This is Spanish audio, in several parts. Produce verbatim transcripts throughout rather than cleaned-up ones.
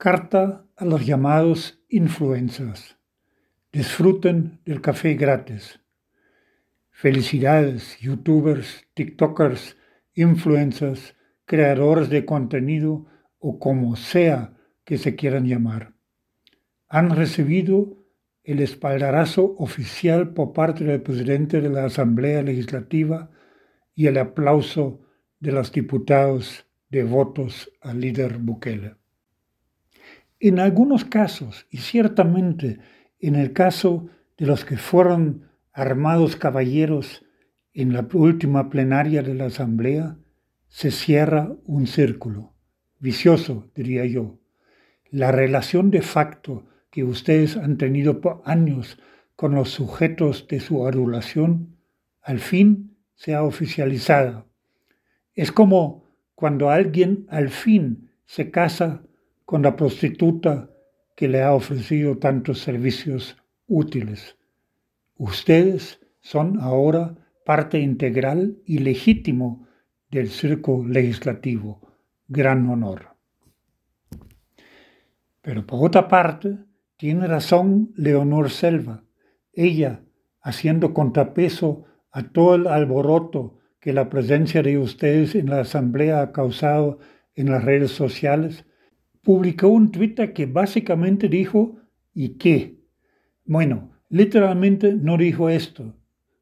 Carta a los llamados influencers. Disfruten del café gratis. Felicidades, youtubers, tiktokers, influencers, creadores de contenido o como sea que se quieran llamar. Han recibido el espaldarazo oficial por parte del presidente de la Asamblea Legislativa y el aplauso de los diputados de votos al líder Bukele. En algunos casos, y ciertamente en el caso de los que fueron armados caballeros en la última plenaria de la Asamblea, se cierra un círculo, vicioso, diría yo. La relación de facto que ustedes han tenido por años con los sujetos de su adulación, al fin se ha oficializado. Es como cuando alguien al fin se casa con la prostituta que le ha ofrecido tantos servicios útiles. Ustedes son ahora parte integral y legítimo del circo legislativo. Gran honor. Pero por otra parte, tiene razón Leonor Selva. Ella, haciendo contrapeso a todo el alboroto que la presencia de ustedes en la Asamblea ha causado en las redes sociales, publicó un Twitter que básicamente dijo, ¿y qué? Bueno, literalmente no dijo esto.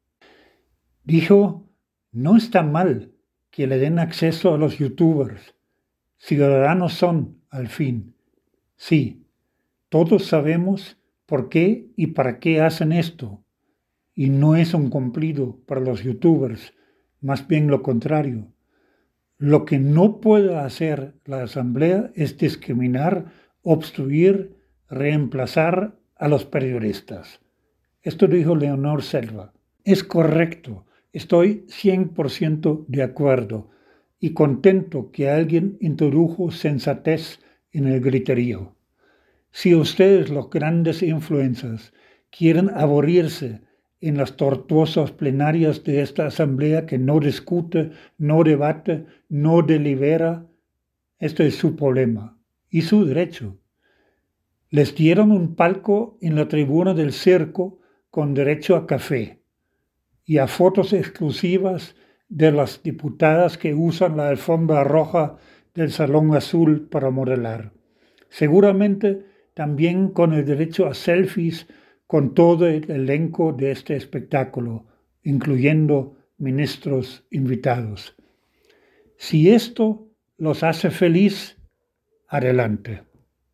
Dijo, no está mal que le den acceso a los youtubers. Ciudadanos son, al fin. Sí, todos sabemos por qué y para qué hacen esto. Y no es un cumplido para los youtubers, más bien lo contrario. Lo que no puede hacer la Asamblea es discriminar, obstruir, reemplazar a los periodistas. Esto dijo Leonor Selva. Es correcto, estoy cien por ciento de acuerdo y contento que alguien introdujo sensatez en el griterío. Si ustedes, los grandes influencers, quieren aburrirse en las tortuosas plenarias de esta asamblea que no discute, no debate, no delibera, esto es su problema y su derecho. Les dieron un palco en la tribuna del circo con derecho a café y a fotos exclusivas de las diputadas que usan la alfombra roja del Salón Azul para modelar. Seguramente también con el derecho a selfies con todo el elenco de este espectáculo, incluyendo ministros invitados. Si esto los hace feliz, adelante.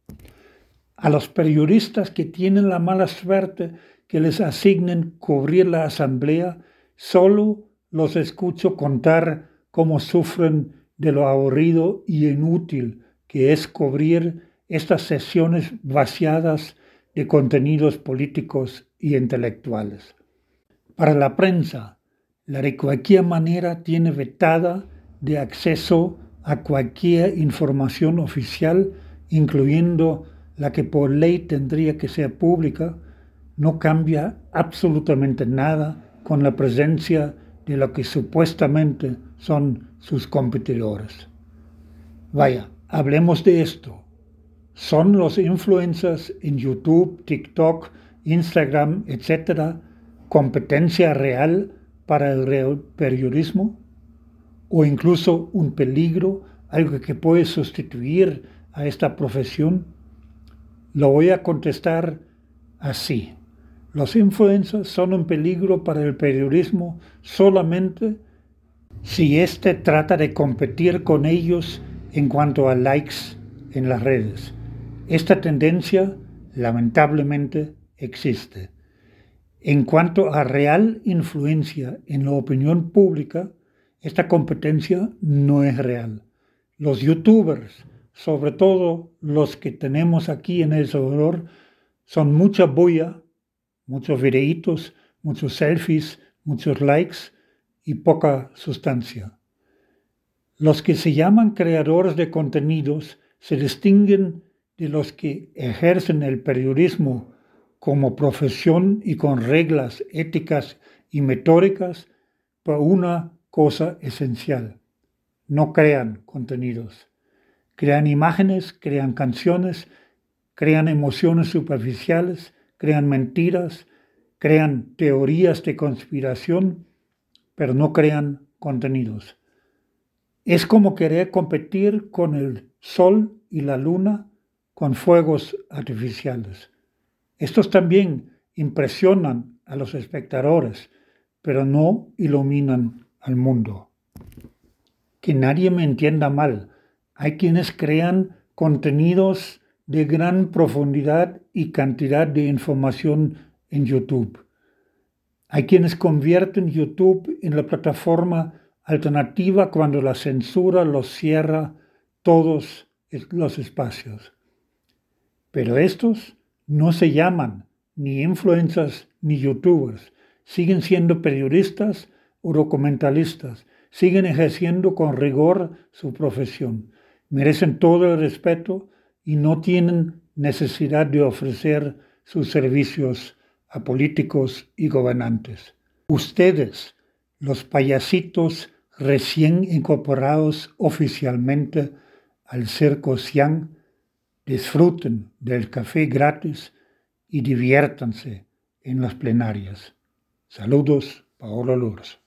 A los periodistas que tienen la mala suerte que les asignen cubrir la asamblea, solo los escucho contar cómo sufren de lo aburrido y inútil que es cubrir estas sesiones vaciadas de contenidos políticos y intelectuales. Para la prensa, la de cualquier manera tiene vetada de acceso a cualquier información oficial, incluyendo la que por ley tendría que ser pública, no cambia absolutamente nada con la presencia de lo que supuestamente son sus competidores. Vaya, hablemos de esto. ¿Son los influencers en YouTube, TikTok, Instagram, etcétera, competencia real para el periodismo? ¿O incluso un peligro, algo que puede sustituir a esta profesión? Lo voy a contestar así. Los influencers son un peligro para el periodismo solamente si éste trata de competir con ellos en cuanto a likes en las redes. Esta tendencia, lamentablemente, existe. En cuanto a real influencia en la opinión pública, esta competencia no es real. Los youtubers, sobre todo los que tenemos aquí en El Salvador, son mucha bulla, muchos videitos, muchos selfies, muchos likes y poca sustancia. Los que se llaman creadores de contenidos se distinguen de los que ejercen el periodismo como profesión y con reglas éticas y metódicas por una cosa esencial. No crean contenidos. Crean imágenes, crean canciones, crean emociones superficiales, crean mentiras, crean teorías de conspiración, pero no crean contenidos. Es como querer competir con el sol y la luna con fuegos artificiales. Estos también impresionan a los espectadores, pero no iluminan al mundo. Que nadie me entienda mal. Hay quienes crean contenidos de gran profundidad y cantidad de información en YouTube. Hay quienes convierten YouTube en la plataforma alternativa cuando la censura los cierra todos los espacios. Pero estos no se llaman ni influencers ni youtubers. Siguen siendo periodistas o documentalistas. Siguen ejerciendo con rigor su profesión. Merecen todo el respeto y no tienen necesidad de ofrecer sus servicios a políticos y gobernantes. Ustedes, los payasitos recién incorporados oficialmente al Circo Xiang, disfruten del café gratis y diviértanse en las plenarias. Saludos, Paolo Lourdes.